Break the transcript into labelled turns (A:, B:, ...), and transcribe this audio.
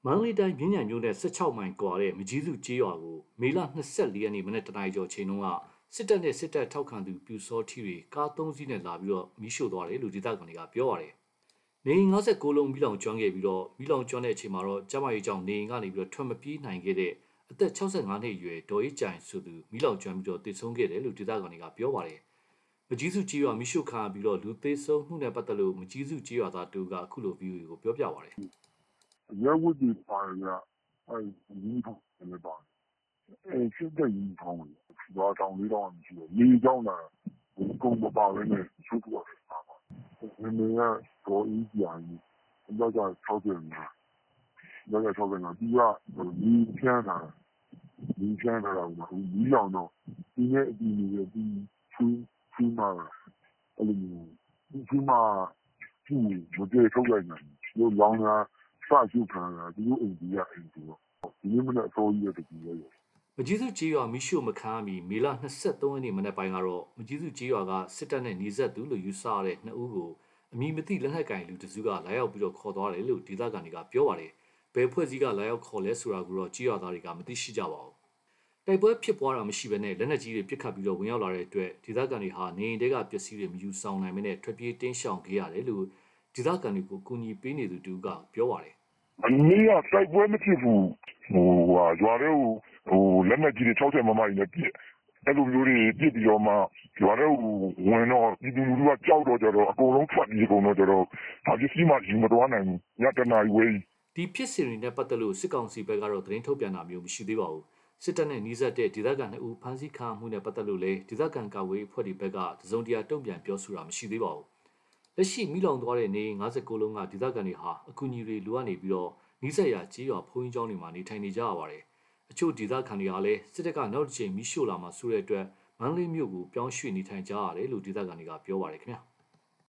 A: မန္တလေးတိုင်းမြင်းညံမြို့နယ်16မိုင်ကွာတဲ့မကြီးစုကျေးရွာကိုမေလ24ရက်နေ့မနေ့တနင်္လာရီကျော်ချိန်တုန်းကစစ်တပ်နဲ့စစ်တပ်ထောက်ခံသူပြူစောထီတွေကား3စီးနဲ့လာပြီးမီးရှို့သွားတယ်လို့ဒေသခံတွေကပြောပါတယ်။နေ59လုံးမီးလောင်ကျွမ်းခဲ့ပြီးမီးလောင်ကျွမ်းတဲ့အချိန်မှာကျမကြီးကြောင့်နေအိမ်ကနေထွက်မပြေးနိုင်ခဲ့တဲ့အသက်65နှစ်အရွယ်ဒေါ်အေးကြိုင်ဆိုသူမီးလောင်ကျွမ်းပြီးတည်ဆုံးခဲ့တယ်လို့ဒေသခံတွေကပြောပါတယ်။မကြီးစုကျေးရွာမီးရှို့ခံပြီးလူသေးဆုံးမှုနဲ့ပတ်သက်လို့မကြီးစုကျေးရွာသားတူကအခုလို VOA ကိုပြောပြပါတယ်။
B: ရဲဝတ်တွေပါတယ်ယူနီဖောင်းလည်းပါတယ်စစ်တပ်ယူနီဖောင်းရွာတောင်လေးတောင်မရှိတော့လေကြောင်းလာကုန်းမပါဘဲနဲ့ရှို့သွားတယ်နာမည်ကဒေါ်အေးကြိုင်အသက်က65သူကမီးချမ်းတာမီးလောင်တော့ဒီနေ့အတီးနေဒီချူမာအဲ့လိုမျိုးချူမာသူ့မကြေထုတ်လိုက်နိုင်ဘူးလောင်တာစရှုပ်ခံတာသူတို့အိမ်ကြီးအိမ်ဆိုတော့ဒီနေ့မနေ့အစောကြီးတကူရဲ့
A: မကြီးစုကျေးရွာမီးရှို့မခံမီမေလ23ရက်နေ့မနေ့ပိုင်းကတော့မကြီးစုကျေးရွာကစစ်တပ်နဲ့နေဆက်သူလို့ယူဆရတဲ့2ဦးကိုအမည်မသိလက်နက်ကင်လူတစုကလာရောက်ပြီးခေါ်သွားတယ်လို့ဒေသခံတွေကပြောပါတယ်။ဘယ်ဖွဲ့စည်းကလာရောက်ခေါ်လဲဆိုတာကိုတော့ကျေးရွာသားတွေကမသိရှိကြပါဘူး။တိုက်ပွဲဖြစ်ပွားတာမရှိဘဲနဲ့လက်နက်ကြီးတွေပစ်ခတ်ပြီးဝင်ရောက်လာတဲ့အတွက်ဒေသခံတွေဟာနေအိမ်တွေကပစ္စည်းတွေမယူဆောင်နိုင်မနဲ့ထွက်ပြေးတင်းရှောင်ခဲ့ရတယ်လို့ဒေသခံတွေကိုကူညီပေးနေသူတူကပြောပါတယ်
B: ။အနည်းကတိုက်ပွဲမဖြစ်ဘူးရွာတွေကိုလက်နက်ကြီးတွေ60မမကြီးနဲ့ပစ်အဲ့လိုမျိုးတွေပစ်ပြီးတော့မှရွာတွေကိုဝင်တော့ပြည်သူလူထုကကြောက်တော့ကြတော့အကုန်လုံးထွက်ပြေးကုန်တော့ကြတော့ဒါပစ္စည်းမှယူမသွားနိုင်ဘူးညတနာရီဝေး
A: ဒီဖြစ်စဉ်တွေနဲ့ပတ်သက်လို့စစ်ကောင်စီဘက်ကတော့သတင်းထုတ်ပြန်တာမျိုးမရှိသေးပါဘူးစစ်တပ်နဲ့နှီးစပ်တဲ့ဒေသခံ2ဦးဖမ်းဆီးခံမှုနဲ့ပတ်သက်လို့လည်းဒေသခံကာကွယ်ရေးအဖွဲ့တွေဘက်ကတစုံတရာတုံ့ပြန်ပြောဆိုတာမရှိသေးပါဘူးလက်ရှိမိလောင်သွားတဲ့နေ59လုံးကဒေသခံတွေဟာအကူအညီတွေလိုအပ်နေပြီးနီးစပ်ရာကြေးရွာဘုန်းကြီးကျောင်းတွေမှာနေထိုင်နေကြရပါတယ်အချို့ဒေသခံတွေဟာလည်းစစ်တပ်ကနောက်တစ်ချိန်မီးရှို့လာမှဆိုတဲ့အတွက်မန္တလေးမြို့ကိုပြောင်းရွှေ့နေထိုင်ကြရတယ်လို့ဒေသခံတွေကပြောပါတယ်ခင်ဗျာ